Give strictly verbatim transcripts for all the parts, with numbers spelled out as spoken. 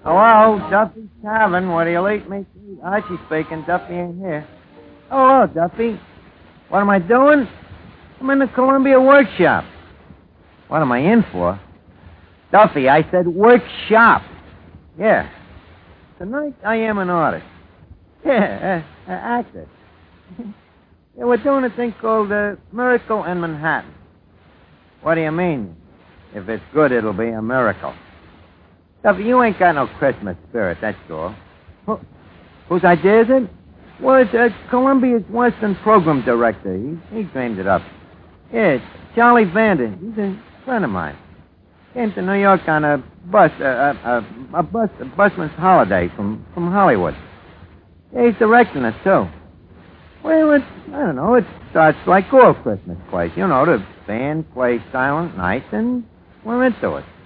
Hello, Duffy's Tavern. What do you like me to eat? Archie speaking. Duffy ain't here. Oh, hello, Duffy. What am I doing? I'm in the Columbia workshop. What am I in for? Duffy, I said workshop. Yeah. Tonight I am an artist. Yeah, uh, uh, actor. Yeah, we're doing a thing called uh, Miracle in Manhattan. What do you mean? If it's good, it'll be a miracle. Duffy, you ain't got no Christmas spirit, that's all. Who, whose idea is it? Well, it's uh, Columbia's Western program director. He, he dreamed it up. Yeah, it's Charlie Vander. He's a friend of mine. Came to New York on a bus, uh, a, a, a bus, a busman's holiday from, from Hollywood. Yeah, he's directing it, too. Well, it, I don't know, it starts like all Christmas plays. You know, the band plays Silent Night, and we're into it.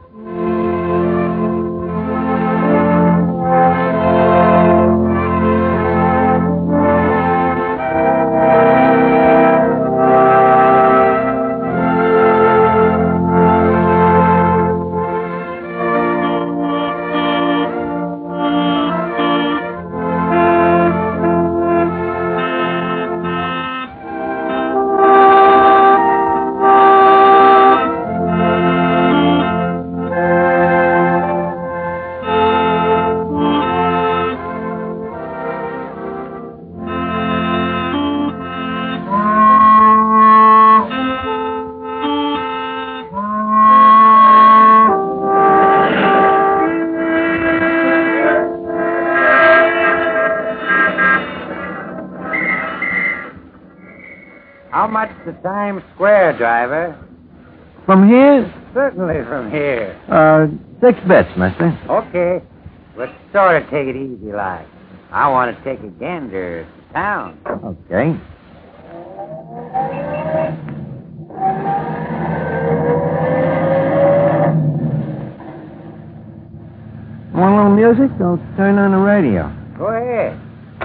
How much to Times Square, driver? From here? Certainly from here. Uh, six bits, mister. Okay. Let's sort of take it easy like. I want to take a gander to town. Okay. Want a little music? I'll turn on the radio. Go ahead.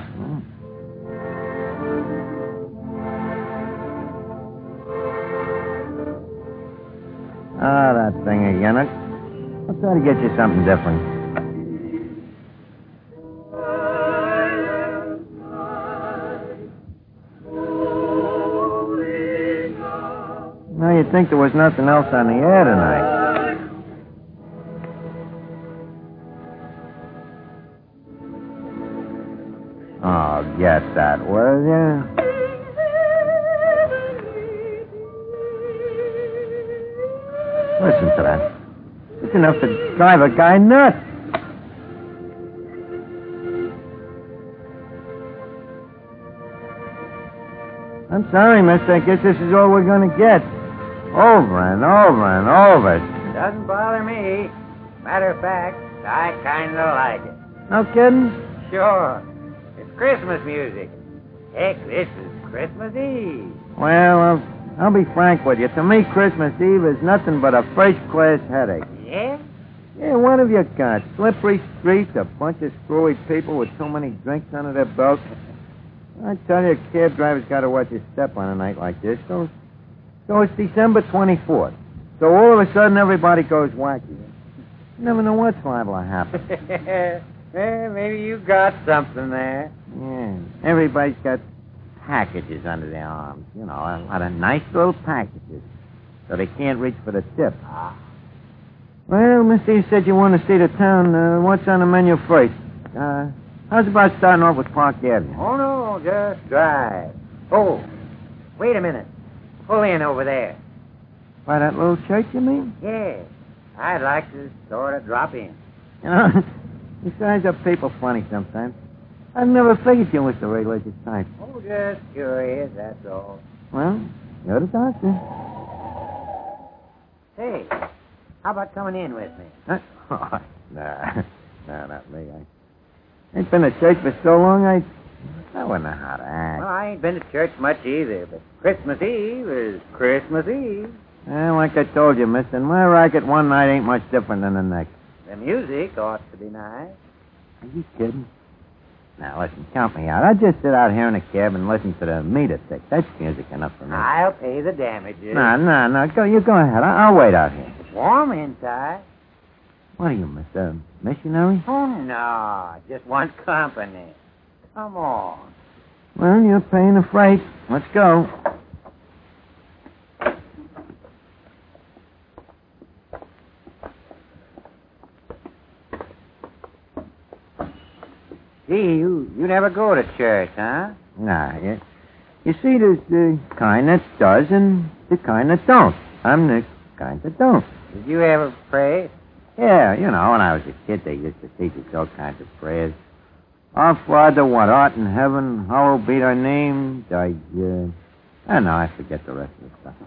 Ah, that thing again. I'll, I'll try to get you something different. Now, you'd think there was nothing else on the air tonight. Oh, get that, will you? Listen to that. It's enough to drive a guy nuts. I'm sorry, mister. I guess this is all we're going to get. Over and over and over. Doesn't bother me. Matter of fact, I kind of like it. No kidding? Sure. It's Christmas music. Heck, this is Christmas Eve. Well, I'll, I'll be frank with you. To me, Christmas Eve is nothing but a first-class headache. Yeah? Yeah, what have you got? Slippery streets, a bunch of screwy people with too many drinks under their belts. I tell you, a cab driver's got to watch his step on a night like this. So, so it's December twenty-fourth. So all of a sudden, everybody goes wacky. You never know what's liable to happen. Well, maybe you got something there. Yeah, everybody's got packages under their arms. You know, a lot of nice little packages. So they can't reach for the tip. Ah. Well, mister, you said you want to see the town. Uh, what's on the menu first? Uh, how's about starting off with Park Avenue? Oh, no, just drive. Oh, wait a minute. Pull in over there. By that little church, you mean? Yeah, I'd like to sort of drop in. You know, you guys are people funny sometimes. I never figured you was the religious type. Oh, just curious, that's all. Well, you're the doctor. Hey, how about coming in with me? Huh? Oh, nah, nah, not me. I ain't been to church for so long, I, I wouldn't know how to act. Well, I ain't been to church much either, but Christmas Eve is Christmas Eve. Well, like I told you, mister, my racket one night ain't much different than the next. The music ought to be nice. Are you kidding? Now, listen, count me out. I'll just sit out here in a cab and listen to the meter tick. That's music enough for me. I'll pay the damages. No, no, no. Go, you go ahead. I'll, I'll wait out here. It's warm inside. What are you, Mister Missionary? Oh, no. Just want company. Come on. Well, you're paying the freight. Let's go. Gee, you, you never go to church, huh? Nah, you, you see, there's the kind that does and the kind that don't. I'm the kind that don't. Did you ever pray? Yeah, you know, when I was a kid, they used to teach us all kinds of prayers. Our Father, what art in heaven, hallowed be thy name. Thy, uh... I don't know, I forget the rest of the stuff.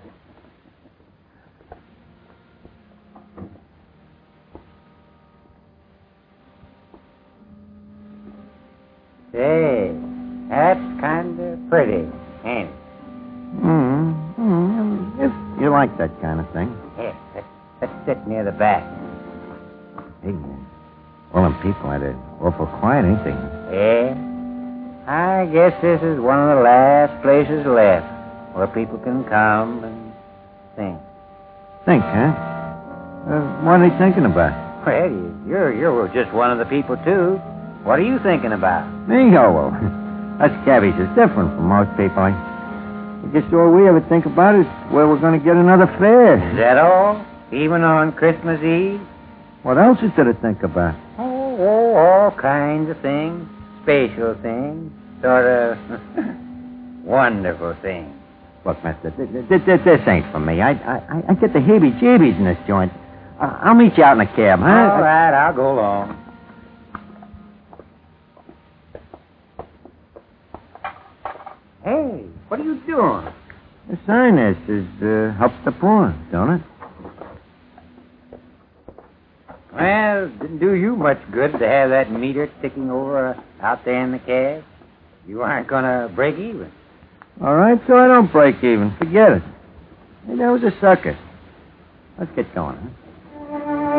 Say, that's kind of pretty, ain't it? Mm, mm, if you like that kind of thing. Here, let's, let's sit near the back. Hey, man. Well, them people are awful quiet, ain't they? Yeah. I guess this is one of the last places left where people can come and think. Think, huh? Uh, what are they thinking about? Well, you- you're, you're just one of the people, too. What are you thinking about? Me? Oh, well, us cabbies is different from most people. I, I guess all we ever think about is where we're going to get another fare. Is that all? Even on Christmas Eve? What else is there to think about? Oh, oh, all kinds of things. Special things. Sort of wonderful things. Look, mister, th- th- th- this ain't for me. I, I, I get the heebie-jeebies in this joint. Uh, I'll meet you out in a cab, huh? All right, I'll go along. Hey, what are you doing? The sign there says, uh, help the poor, don't it? Well, it didn't do you much good to have that meter ticking over uh, out there in the cab. You aren't going to break even. All right, so I don't break even. Forget it. Hey, that was a sucker. Let's get going, huh?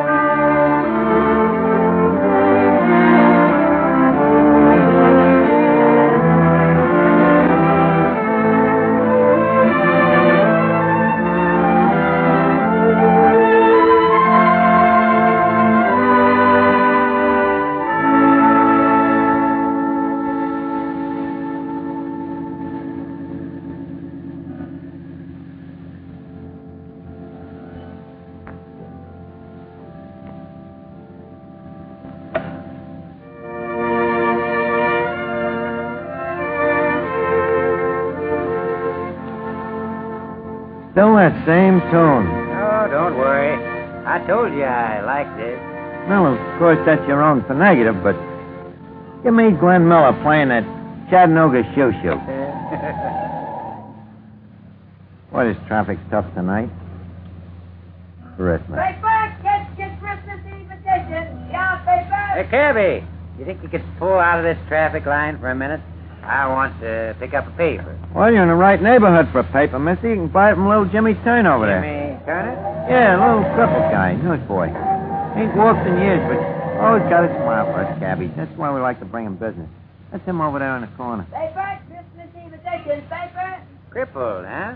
Still that same tune. Oh, don't worry. I told you I liked it. Well, of course, that's your own for negative, but give me Glenn Miller playing that Chattanooga shoo-shoo. What, is traffic tough tonight? Christmas. Paper, get, get Christmas Eve edition. Yeah, paper. Hey, Cabby, you think you could pull out of this traffic line for a minute? I want to pick up a paper. Well, you're in the right neighborhood for a paper, mister. You can buy it from little Jimmy Turn over there. Jimmy Turner? Yeah, a little crippled guy, newsboy. Ain't walked in years, but always got a smile for us cabbies. That's why we like to bring him business. That's him over there in the corner. Paper, Christmas Eve edition. Paper. Crippled, huh?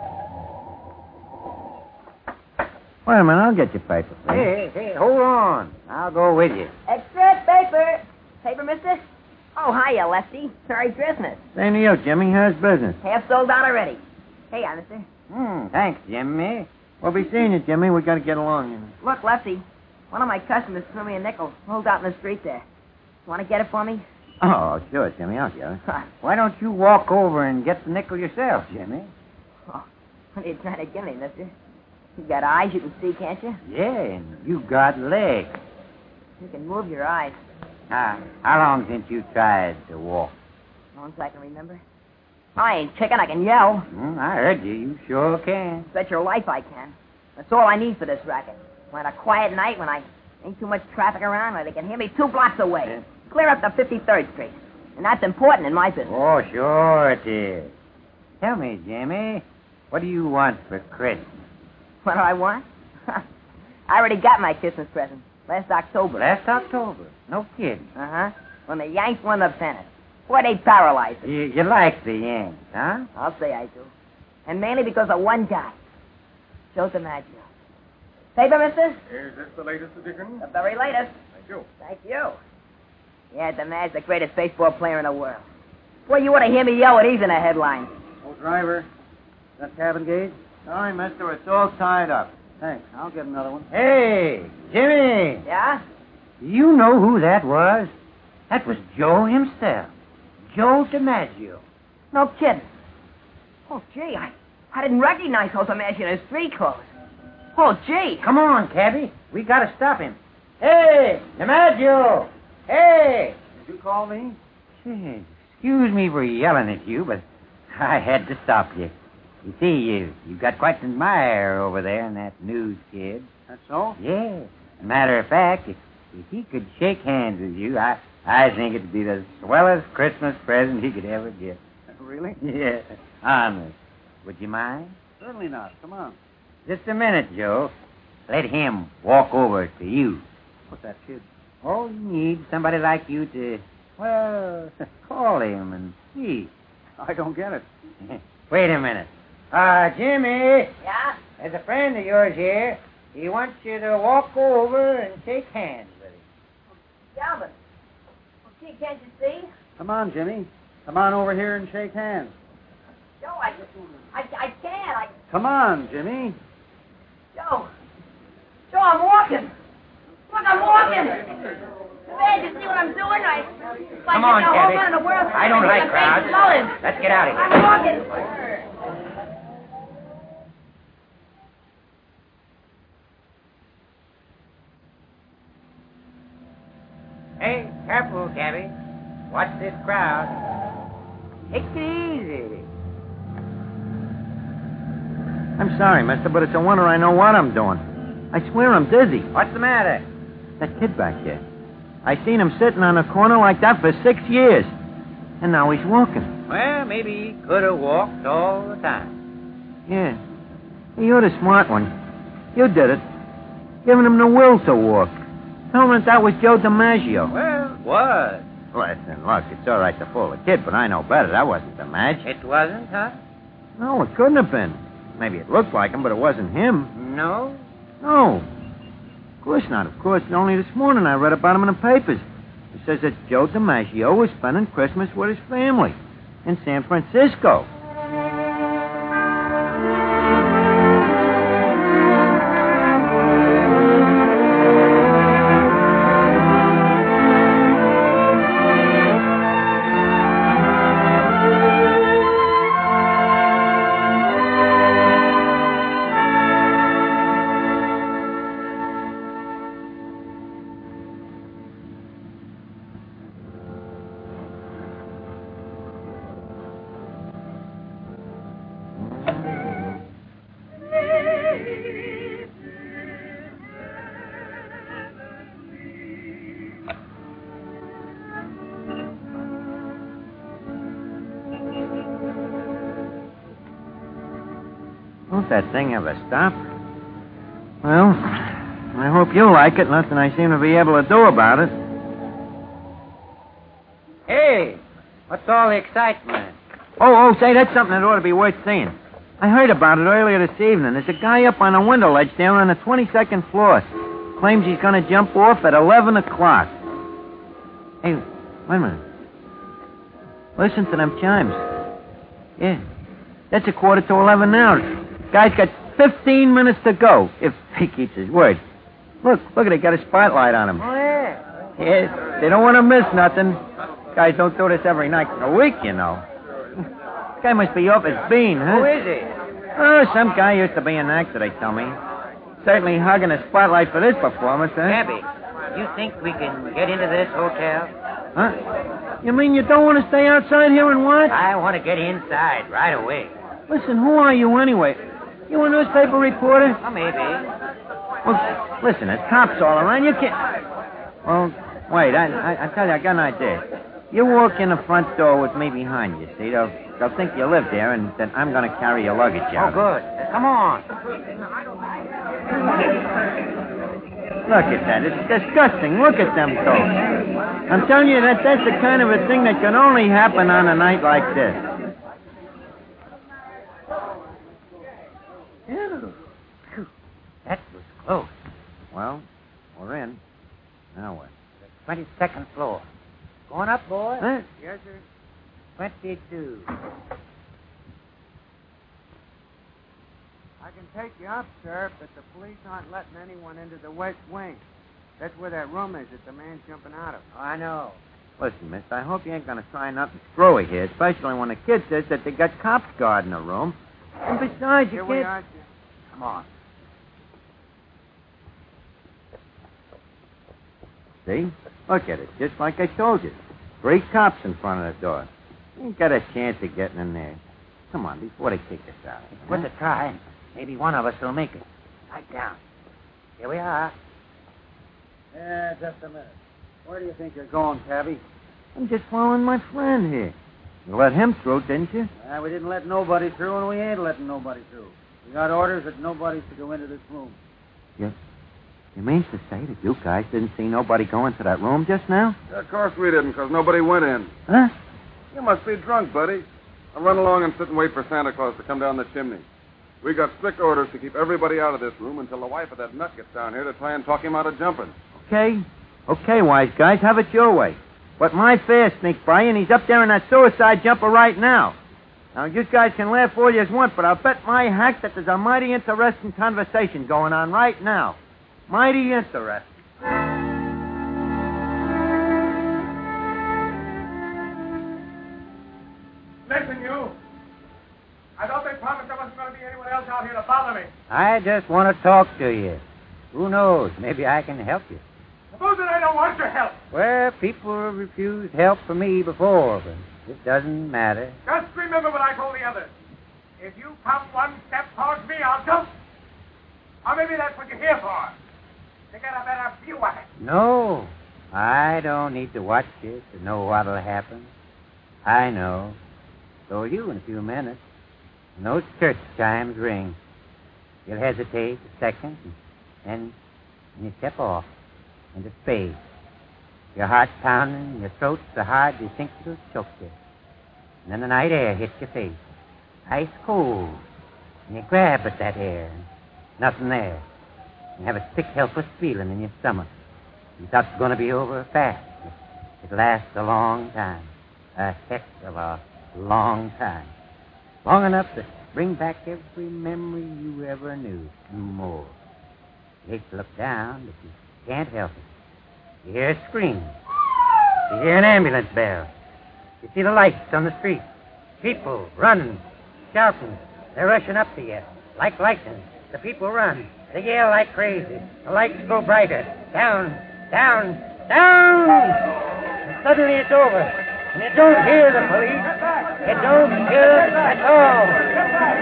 Wait a minute, I'll get your paper. Hey, hey, hey, hold on. I'll go with you. Extra paper. Paper, mister? Oh, hiya, Lefty. Merry Christmas. Same to you, Jimmy. How's business? Half sold out already. Hey, mister. Hmm, thanks, Jimmy. We'll be seeing you, Jimmy. We got to get along, you know. Look, Lefty. One of my customers threw me a nickel. Rolled out in the street there. Want to get it for me? Oh, sure, Jimmy. I'll get it. Why don't you walk over and get the nickel yourself, Jimmy? Oh, what are you trying to give me, mister? You got eyes you can see, can't you? Yeah, and you got legs. You can move your eyes. How, how long since you tried to walk? As long as I can remember. I ain't chicken. I can yell. Hmm, I heard you. You sure can. Bet your life I can. That's all I need for this racket. On a quiet night when I ain't too much traffic around, where they can hear me two blocks away. Yeah. Clear up to fifty-third Street. And that's important in my business. Oh, sure it is. Tell me, Jimmy, what do you want for Christmas? What do I want? I already got my Christmas present. Last October. Last October. No kidding. Uh-huh. When the Yanks won the pennant. Boy, they paralyzed us. You, you like the Yanks, huh? I'll say I do. And mainly because of one guy. Joe DiMaggio. Paper, mister? Is this the latest edition? The very latest. Thank you. Thank you. Yeah, DeMagg's the greatest baseball player in the world. Boy, you ought to hear me yell when he's in the headlines. Oh, driver, that cabin gauge? Sorry, mister, it's all tied up. Thanks. I'll get another one. Hey, Jimmy. Yeah? You know who that was? That was Joe himself. Joe DiMaggio. No kidding. Oh, gee, I, I didn't recognize Joe DiMaggio in his street clothes. Oh, gee. Come on, cabby. We gotta stop him. Hey, DiMaggio. Hey. Did you call me? Gee, excuse me for yelling at you, but I had to stop you. You see, you, you've got quite an admirer over there in that news kid. That's so? Yeah. As a matter of fact, if, if he could shake hands with you, I, I think it'd be the swellest Christmas present he could ever get. Really? Yeah. Honest. Would you mind? Certainly not. Come on. Just a minute, Joe. Let him walk over to you. What's that, kid? Oh, you need somebody like you to, well, call him and see. I don't get it. Wait a minute. Uh, Jimmy. Yeah? There's a friend of yours here. He wants you to walk over and shake hands with him. Yeah, but... Well, gee, can't you see? Come on, Jimmy. Come on over here and shake hands. Joe, I... I, I can't. I... Come on, Jimmy. Joe. Joe, I'm walking. Look, I'm walking. Man, you see what I'm doing? I... It's like Come on, the whole Cabby. run of the world. I don't like I'm crowds. flowing. Let's get out of here. I'm walking. Hey, careful, Cabby. Watch this crowd. Take it easy. I'm sorry, mister, but it's a wonder I know what I'm doing. I swear I'm dizzy. What's the matter? That kid back here. I seen him sitting on a corner like that for six years. And now he's walking. Well, maybe he could have walked all the time. Yeah. Hey, you're the smart one. You did it. Giving him the will to walk. Tell him that that was Joe DiMaggio. Well, it was. Listen, look, it's all right to fool a kid, but I know better. That wasn't DiMaggio. It wasn't, huh? No, it couldn't have been. Maybe it looked like him, but it wasn't him. No? No. Of course not. Of course, only this morning I read about him in the papers. It says that Joe DiMaggio was spending Christmas with his family in San Francisco. Won't that thing ever stop? Well, I hope you like it. Nothing I seem to be able to do about it. Hey, what's all the excitement? Oh, oh, say, that's something that ought to be worth seeing. I heard about it earlier this evening. There's a guy up on a window ledge there on the twenty-second floor. Claims he's going to jump off at eleven o'clock. Hey, wait a minute. Listen to them chimes. Yeah, that's a quarter to eleven now. Guy's got fifteen minutes to go, if he keeps his word. Look, look, they got a spotlight on him. Oh, yeah. Yeah, they don't want to miss nothing. Guys don't do this every night in a week, you know. Guy must be off his bean, huh? Who is he? Oh, some guy used to be an actor, they tell me. Certainly hugging the spotlight for this performance, huh? Cabby, you think we can get into this hotel? Huh? You mean you don't want to stay outside here and watch? I want to get inside right away. Listen, who are you anyway? You a newspaper reporter? Oh, maybe. Well, listen, there's cops all around. You can't... Well, wait, I, I, I tell you, I got an idea. You walk in the front door with me behind you, see? They'll, they'll think you live there and that I'm going to carry your luggage Oh, out. good. Come on. Look at that. It's disgusting. Look at them folks. I'm telling you that that's the kind of a thing that can only happen on a night like this. Ew. That was Close. Well, we're in. Now what? The twenty-second floor. Going up, boy? Huh? Yes, sir. twenty-two. I can take you up, sir, but the police aren't letting anyone into the west wing. That's where that room is that the man's jumping out of. Oh, I know. Listen, miss, I hope you ain't going to try nothing screwy here, especially when the kid says that they got cops guarding the room. And besides, you Here can't... we are, sir. Come on. See? Look at it, just like I told you. Three cops in front of the door. You ain't got a chance of getting in there. Come on, before they kick us out. It's worth a try. Maybe one of us will make it. Right down. Here we are. Yeah, just a minute. Where do you think you're going, Tabby? I'm just following my friend here. You let him through, didn't you? Uh, we didn't let nobody through, and we ain't letting nobody through. We got orders that nobody's to go into this room. You, you mean to say that you guys didn't see nobody go into that room just now? Of course we didn't, because nobody went in. Huh? You must be drunk, buddy. Now run along and sit and wait for Santa Claus to come down the chimney. We got strict orders to keep everybody out of this room until the wife of that nut gets down here to try and talk him out of jumping. Okay. Okay, wise guys, have it your way. But my fare sneaked by, and he's up there in that suicide jumper right now. Now, you guys can laugh all you want, but I'll bet my hack that there's a mighty interesting conversation going on right now. Mighty interesting. Listen, you. I thought they promised there wasn't going to be anyone else out here to bother me. I just want to talk to you. Who knows? Maybe I can help you. Suppose that I don't want your help. Well, people have refused help from me before, but it doesn't matter. Just remember what I told the others. If you come one step towards me, I'll jump. Or maybe that's what you're here for. To get a better view of it. No, I don't need to watch it to know what'll happen. I know. So will you in a few minutes. When those church chimes ring, you'll hesitate a second, and then you step off into space. Your heart's pounding, your throat's so hard you think it'll choke you. And then the night air hits your face, ice cold, and you grab at that air, and nothing there. You have a sick, helpless feeling in your stomach. You thought it was going to be over fast. It lasts a long time, a heck of a long time. Long enough to bring back every memory you ever knew, and more. You hate to look down, but you can't help it. You hear a scream. You hear an ambulance bell. You see the lights on the street. People running, shouting. They're rushing up to you like lightning. The people run. They yell like crazy. The lights go brighter. Down, down, down! And suddenly it's over. And you don't hear the police. You don't hear it at all.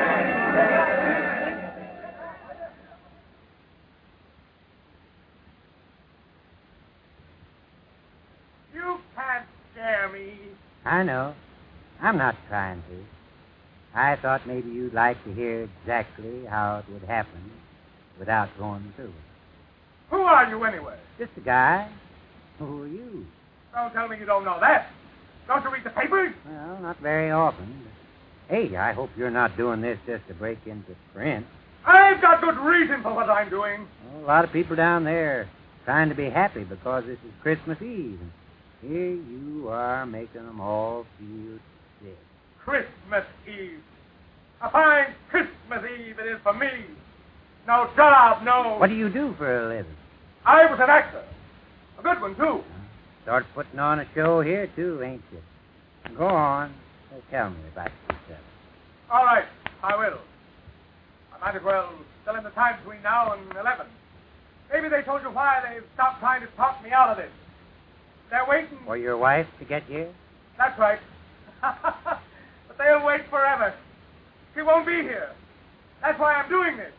You can't scare me. I know. I'm not trying to. I thought maybe you'd like to hear exactly how it would happen without going through it. Who are you anyway? Just a guy. Who are you? Don't tell me you don't know that. Don't you read the papers? Well, not very often. Hey, I hope you're not doing this just to break into print. I've got good reason for what I'm doing. Well, a lot of people down there trying to be happy because this is Christmas Eve. And here you are making them all feel sick. Christmas Eve. A fine Christmas Eve it is for me. No job, no. What do you do for a living? I was an actor. A good one, too. Start putting on a show here, too, ain't you? Go on. Tell me about yourself. All right, I will. I might as well tell him the time between now and eleven. Maybe they told you why they've stopped trying to talk me out of this. They're waiting. For your wife to get here? That's right. But they'll wait forever. She won't be here. That's why I'm doing this.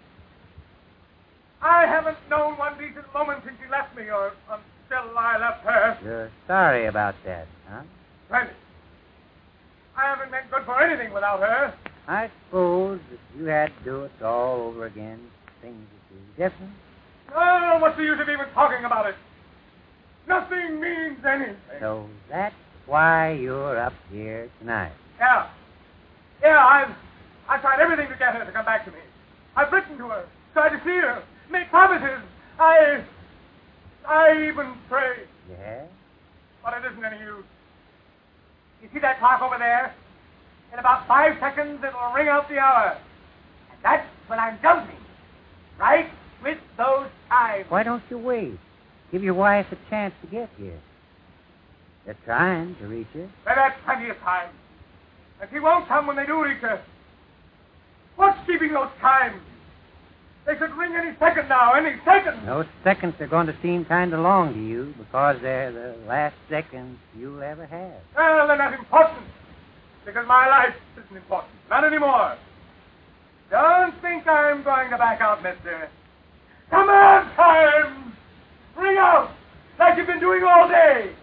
I haven't known one decent moment since she left me, or until I left her. You're sorry about that, huh? Plenty. I haven't been good for anything without her. I suppose if you had to do it all over again, things would be different. Oh, what's the use of even talking about it? Nothing means anything. So that's why you're up here tonight. Yeah. Yeah, I've, I've tried everything to get her to come back to me. I've written to her, tried to see her, make promises. I... I even prayed. Yeah? But it isn't any use. You see that clock over there? In about five seconds, it'll ring out the hour. And that's when I'm jumping. Right with those times. Why don't you wait? Give your wife a chance to get here. They're trying to reach you. Well, that's plenty of time. And she won't come when they do reach her. What's keeping those times? They could ring any second now, any second. Those seconds are going to seem kind of long to you because they're the last seconds you'll ever have. Well, they're not important. Because my life isn't important. Not anymore. Don't think I'm going to back out, mister. Come on, times! Ring out! Like you've been doing all day!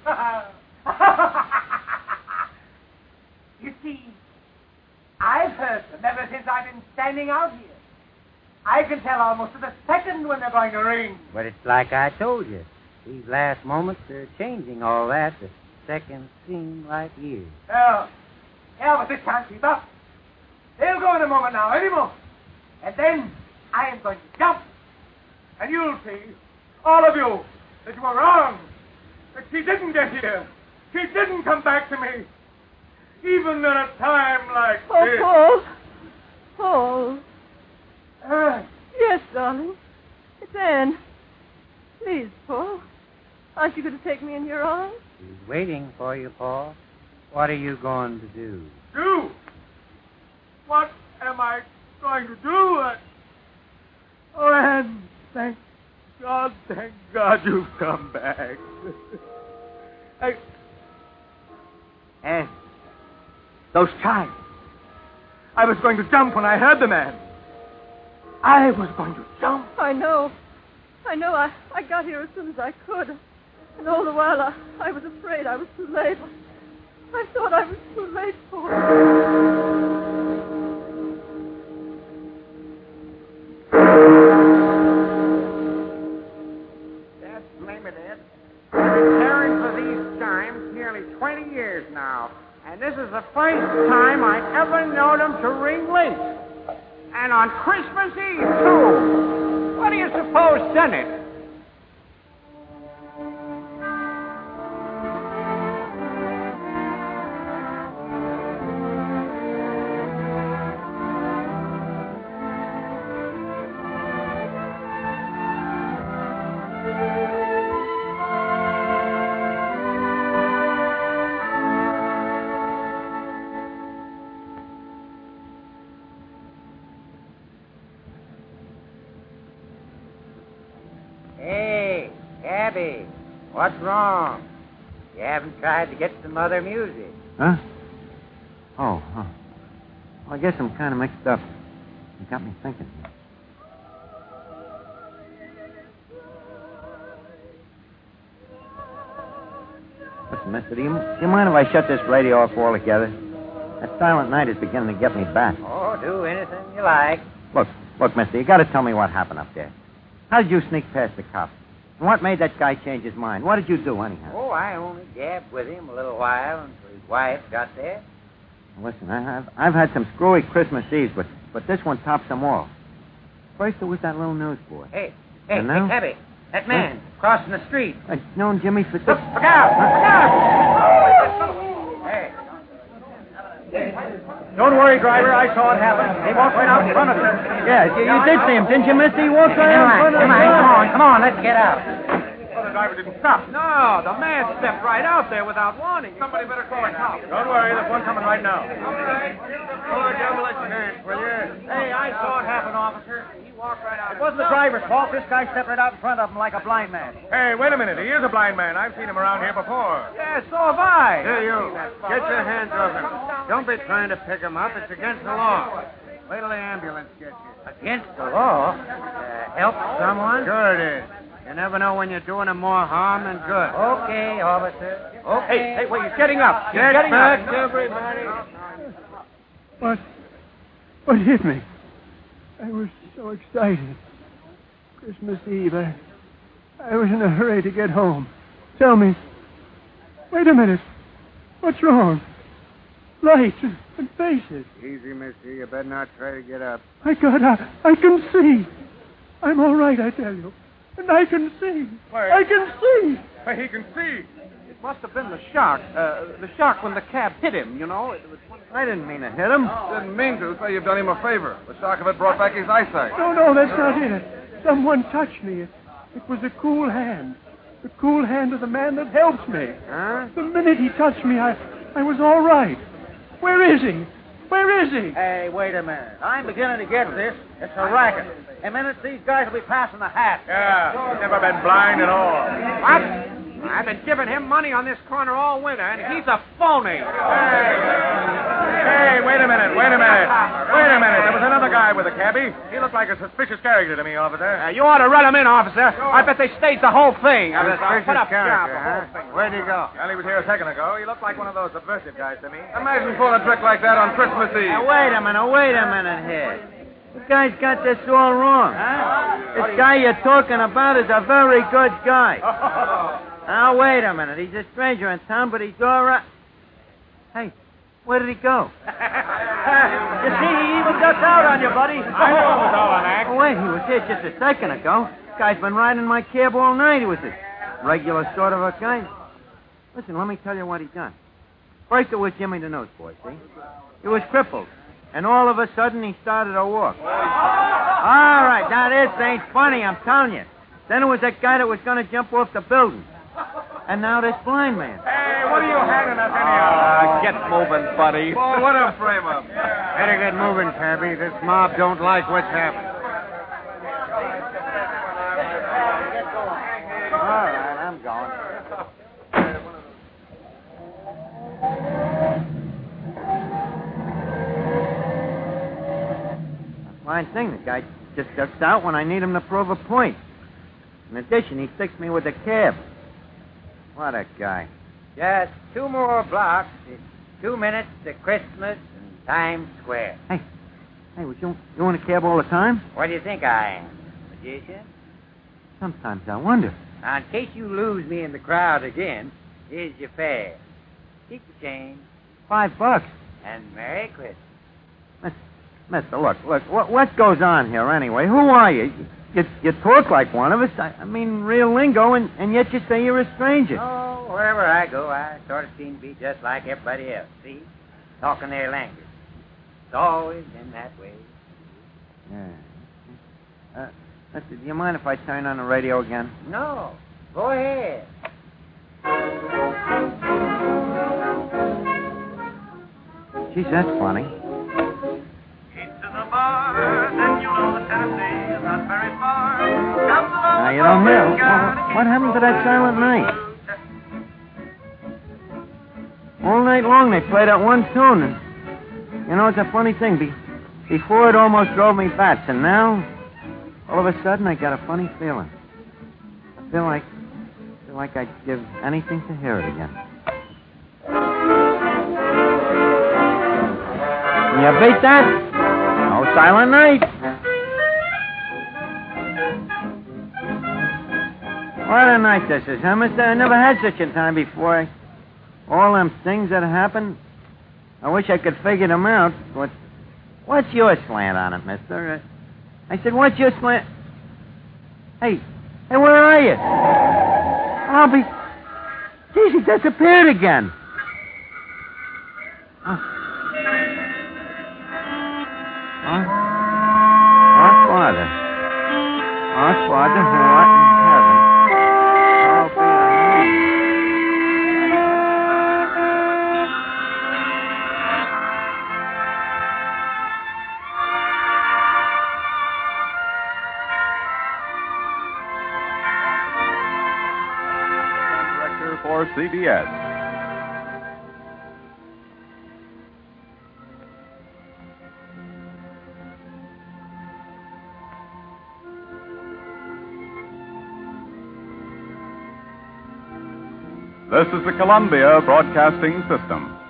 You see, I've heard them ever since I've been standing out here. I can tell almost to the second when they're going to ring. But it's like I told you. These last moments are changing all that. The seconds seem like years. Well, yeah, but this can't keep up. They'll go in a moment now, any moment. And then I am going to jump. And you'll see, all of you, that you were wrong. That she didn't get here. She didn't come back to me. Even at a time like Oh, this. Paul. Paul. Uh, Yes, darling. It's Anne. Please, Paul. Aren't you going to take me in your arms? She's waiting for you, Paul. What are you going to do? do? What am I going to do? Uh, oh, Anne, thank God, thank God you've come back. I... Anne, those chimes. I was going to jump when I heard the man. I was going to jump. I know. I know. I, I got here as soon as I could. And all the while I, I was afraid I was too late. I thought I was too late for it. Dad, blame it, Ed. I've been caring for these chimes nearly twenty years now. And this is the first time I ever known them to ring late. And on Christmas Eve, too. What do you suppose done it? Hey, Abby, what's wrong? You haven't tried to get some other music. Huh? Oh, huh. Well, I guess I'm kind of mixed up. You got me thinking. Listen, mister, do you, do you mind if I shut this radio off altogether? That silent night is beginning to get me back. Oh, do anything you like. Look, look, mister, you got to tell me what happened up there. How did you sneak past the cops? And what made that guy change his mind? What did you do, anyhow? Oh, I only gabbed with him a little while until his wife got there. Listen, I, I've, I've had some screwy Christmas Eves, but, but this one tops them all. First, there was that little newsboy. Hey, hey, And now? hey, Abby, that man crossing the street. I've known Jimmy for... Look, look out! Look out! Hey. Don't worry, driver. I saw it happen. He walked right out in front of us. Yeah, you, you did see him, didn't you, mister? He walked right Come out in on, front of come us. on, come on, come on, let's get out. Well, the driver didn't stop. No, the man stepped right out there without warning. Somebody better call a cop. Don't worry. There's one coming right now. All right. Hold your ambulance hands, will you? Hey, I saw it happen, officer. He walked right out. It wasn't the driver's fault. This guy stepped right out in front of him like a blind man. Hey, wait a minute. He is a blind man. I've seen him around here before. Yeah, so have I. Here, you. Get your hands off him. Don't be trying to pick him up. It's against the law. Wait till the ambulance gets you. Against the law? Uh, help someone? Sure it is. You never know when you're doing him more harm than good. Okay, officer. Okay. Hey, hey, wait. He's getting up. He's Get getting back, up. everybody. What? What hit me? I was so excited. Christmas Eve, I, I was in a hurry to get home. Tell me. Wait a minute. What's wrong? Lights and, and faces. Easy, mister. You better not try to get up. My God, I, I can see. I'm all right, I tell you. And I can see. Why- I can see. Why, he can see. It must have been the shock. Uh, the shock when the cab hit him, you know. It was one... I didn't mean to hit him. Didn't mean to, so you've done him a favor. The shock of it brought back his eyesight. No, no, that's not it. Someone touched me. It, it was a cool hand. The cool hand of the man that helps me. Huh? The minute he touched me, I, I was all right. Where is he? Where is he? Hey, wait a minute. I'm beginning to get this. It's a racket. In a minute, these guys will be passing the hat. Yeah, he's never been blind at all. What? I've been giving him money on this corner all winter, and he's a phony. Hey, wait a minute, wait a minute. Wait a minute. There was another guy with a cabbie. He looked like a suspicious character to me, officer. Uh, you ought to run him in, officer. I bet they staged the whole thing. Uh, Suspicious put up character, job, the whole huh? thing. Where'd he go? Well, he was here a second ago. He looked like one of those subversive guys to me. Imagine pulling a trick like that on Christmas Eve. Now, wait a minute, wait a minute here. The guy's got this all wrong. Huh? This guy you're talking about is a very good guy. Now, wait a minute. He's a stranger in town, but he's all right. Hey, where did he go? You see, he even ducked out on you, buddy. I know it was all an act. Oh, wait, he was here just a second ago. This guy's been riding my cab all night. He was a regular sort of a guy. Listen, let me tell you what he done. First, it was Jimmy the Newsboy, see? He was crippled. And all of a sudden, he started to walk. All right, now this ain't funny, I'm telling you. Then it was that guy that was going to jump off the building. And now this blind man. Hey, what are you handing us anyhow? Uh, get moving, buddy. Boy, what a frame-up. Better get moving, cabby. This mob don't like what's happening. All right, I'm going. A fine thing. The guy just ducks out when I need him to prove a point. In addition, he sticks me with the cab. What a guy. Just two more blocks. It's two minutes to Christmas in Times Square. Hey, hey, was you, you in a cab all the time? What do you think I am? Magician? Sometimes I wonder. Now, in case you lose me in the crowd again, here's your fare. Keep the change. Five bucks. And Merry Christmas. Mister, look, look, what, what goes on here anyway? Who are you? You, you talk like one of us. I, I mean, real lingo, and, and yet you say you're a stranger. Oh, wherever I go, I sort of seem to be just like everybody else, see? Talking their language. It's always been that way. Yeah. Uh, mister, do you mind if I turn on the radio again? No. Go ahead. Geez, that's funny. Now, you don't hear. What, what happened to that silent night? All night long they played that one tune, and you know, it's a funny thing. Be, before it almost drove me bats, and now, all of a sudden, I got a funny feeling. I feel like, I feel like I'd give anything to hear it again. Can you beat that? No silent night. What a night this is, huh, mister? I never had such a time before. All them things that happened, I wish I could figure them out. But what's your slant on it, mister? Uh, I said, what's your slant? Hey, hey, where are you? I'll be... Geez, he disappeared again. Oh. Our, our Father, our Father who art in heaven, hallowed be thy name. Director for C B S. This is the Columbia Broadcasting System.